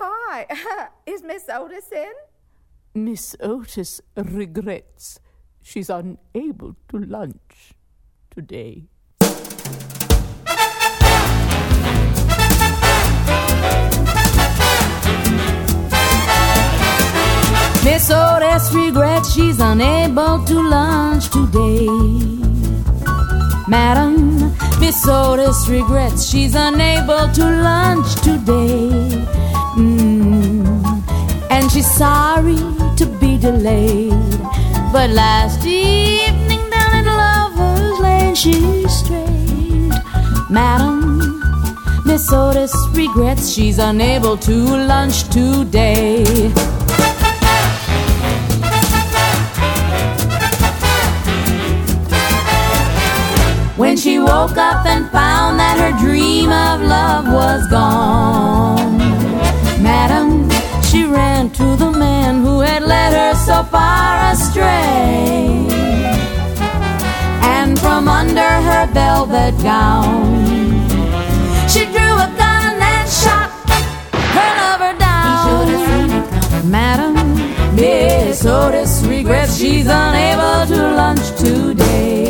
hi. Is Miss Otis in? Miss Otis regrets she's unable to lunch today. Miss Otis regrets she's unable to lunch today. Madam, Miss Otis regrets she's unable to lunch today. And she's sorry to be delayed, but last evening down in Lover's Lane she strayed. Madam, Miss Otis regrets she's unable to lunch today. When she woke up and found that her dream of love was gone, Madam, she ran to the man who had led her so far astray. And from under her velvet gown, she drew a gun and shot her lover down. Madam, Miss Otis regrets she's unable to lunch today.